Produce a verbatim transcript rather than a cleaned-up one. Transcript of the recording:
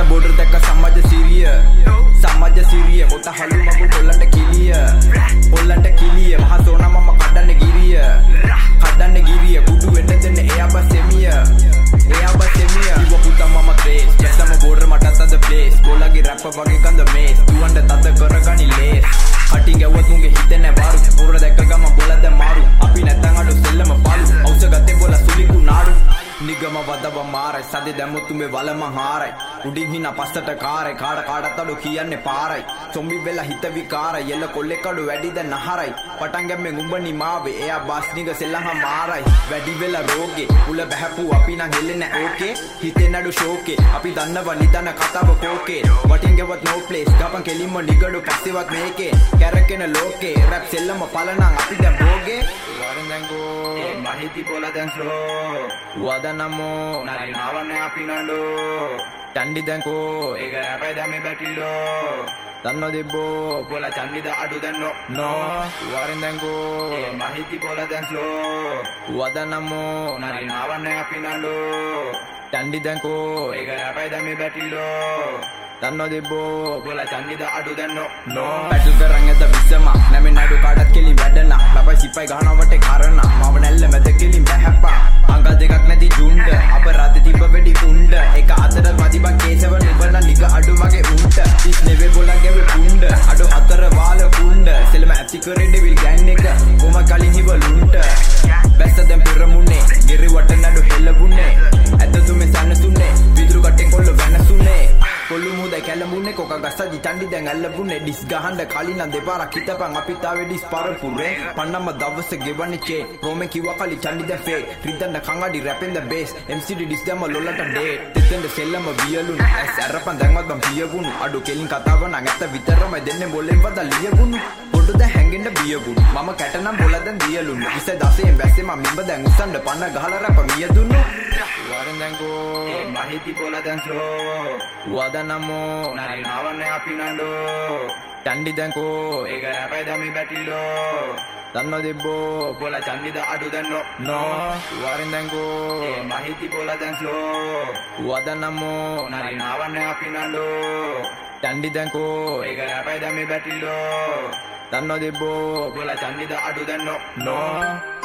border දැක්ක සමාජ සිරිය සමාජ සිරිය හොත හලු මගු කොල්ලන්ට කිලිය කොල්ලන්ට කිලිය මහ සෝනා මම කඩන්න ගිරිය කඩන්න ගිරිය කුඩු වෙන්න දෙන්න එයා බස් එමිය එයා බස් එමිය ඉව පුතා මම ක්‍රේස් ජැසම border මටත් අද ප්ලේස් බෝලගේ රැප් වගේ කඳ මේස් දුවන්ට තද කරගනි ලේස් කටින් ගැව්වත් මුගේ හිතේ නෑ බාරු border දැක්ක ගම බෝල දැන් මාරු අපි නැත්තම් අඩු සෙල්ලම පාලු අවුස ගත්තේ බෝල සුලිකු නාඩු නිගම වදව මාරයි සදේ දැම්මොත් උඹේ වලම හාරයි උඩින් හිනා පස්සට කාරයි කාඩ කාඩත් අඩු කියන්නේ පාරයි සොම්බි වෙලා හිත විකාරයි එල්ල කොල්ලෙක් අඩු වැඩි දැන් නහරයි පටන් ගැම්මෙන් උඹ නිමාවේ එයා බස් නිග සෙල්ලම මාරයි වැඩි වෙලා රෝගේ උල බහැපු අපි නම් හෙල්ලෙන්නේ ඕකේ හිතේ නඩු ෂෝකේ අපි දන්නව නිදන කතාව කෝකේ වටින් ගෙවත් නෝ ප්ලේස් ගපන් කෙලින්ම නිගඩු පස්සෙවත් මේකේ කැරකෙන ලෝකේ රැප් සෙල්ලම පලනම් අපි දැන් බෝගේ වරෙන් දැන් ගෝ මහිති බෝල දැන් ස්ලෝ වදනමෝ නරි නාවන්නේ අපි නඩෝ චන්ඩි දැන්කෝ ඒක රැපයි දැමේ බැටිලෝ දන්නෝ දෙබ්බෝ බෝල චන්ඩිද අඩු දැන්නෝ නෝ වරෙන් දැන්කෝ මහිති බෝල දැන් ස්ලෝ වදනමෝ නරි නාවන්නේ අපි නඩෝ චන්ඩි දැන්කෝ ඒක රැපයි දැමේ බැටිලෝ දන්නෝ දෙබ්බෝ බෝල චන්ඩිද අඩු දැන්නෝ නෝ පැටල් කරන් ඇද විසම නැමෙ නඩු කාඩත් කෙලින් වැඩන ලබයි සිපයි ගහනවට කරන මම නැල්ල මැද කෙලින් බහැප්පා අංග දෙකක් නැති ජුන්ඩ අප රාද තිබ්බ වෙඩි උණ්ඩ එක අතර මදිබන් කේසව නුඹන නිග අඩු මගේ උණ්ඩ ඉස් නෙවේ බෝලන් ගෙවේ කුණ්ඩ අඩු හතර වාල කුණ්ඩ සෙලම ඇති කරේ ඩෙවිල් ගෑන් එක කොම කලින් හිවලුන්ට බැස්ස දැන් පෙරමුණේ ගෙරි වට නඩු හෙල්ලුන්නේ ඇද තුමේ සනසුන්නේ විදුරු කටෙන් කොල්ල වෙනසුන්නේ කොල්ලු මුදයි කැලඹුන්නේ කොක ගස්සදි චන්ඩි දැන් ඇල්ලබුන්නේ ඩිස් ගහන්න කලින් නම් දෙපාරක් හිටපන් අපි තාවේ ඩිස් පරපුරේ පන්නම දවස ගෙවන්නේ චේ රෝමේ කිව්වා කලි චන්ඩි දැන් ෆේ රිද්දන්න කංගඩි රැපෙන් ද බේස් එම්සීඩි ඩිස් දැම්ම ලොල්ලට ඩේට් තෙතෙන්ද සෙල්ලම වියලුණු ඇස් අරපන් දැන්වත් බම් පියගුණු අඩු කෙලින් කතාව නම් ඇත්ත විතරමයි දෙන්නේ බොලෙන් වද ලියගුණු පොඩු දැන් හැංගෙන්න බියගුණු මම කැටනම් බොල දැන් දියලුණු ඉස දසයෙන් බැස්සේ මම මිඹ දැන් උස්සන්න පන්න ගහලා රැප මියදුණු වරෙන් දැන් ගෝ මහිති බෝල දැන් ස්ලෝ වදනමෝ නරි නාවන්නේ අපි නඩෝ චන්ඩි දැන්කෝ ඒක රැපයි දැමේ බැටිලෝ දන්නෝ දෙබ්බෝ බෝල චන්ඩිද අඩු දැන්නෝ නෝ වරෙන් දැන්කෝ මහිති බෝල දැන් ස්ලෝ වදනමෝ නරි නාවන්නේ අපි නඩෝ චන්ඩි දැන්කෝ ඒක රැපයි දැමේ බැටිලෝ දන්නෝ දෙබ්බෝ බෝල චන්ඩිද අඩු දැන්නෝ නෝ